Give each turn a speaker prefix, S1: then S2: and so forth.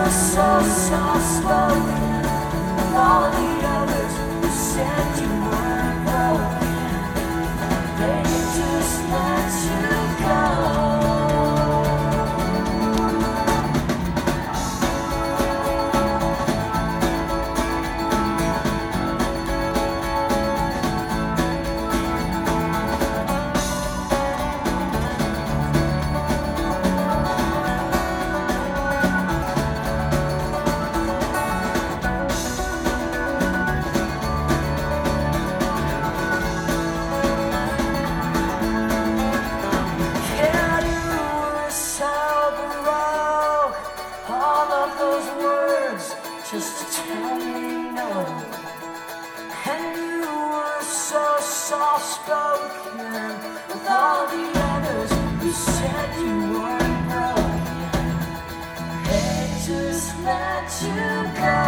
S1: so soft-spoken, and all the others who said you weren't broken, they just let you go. Just to tell me no. And you were so soft-spoken with all the others who said you weren't broken. They just let you go.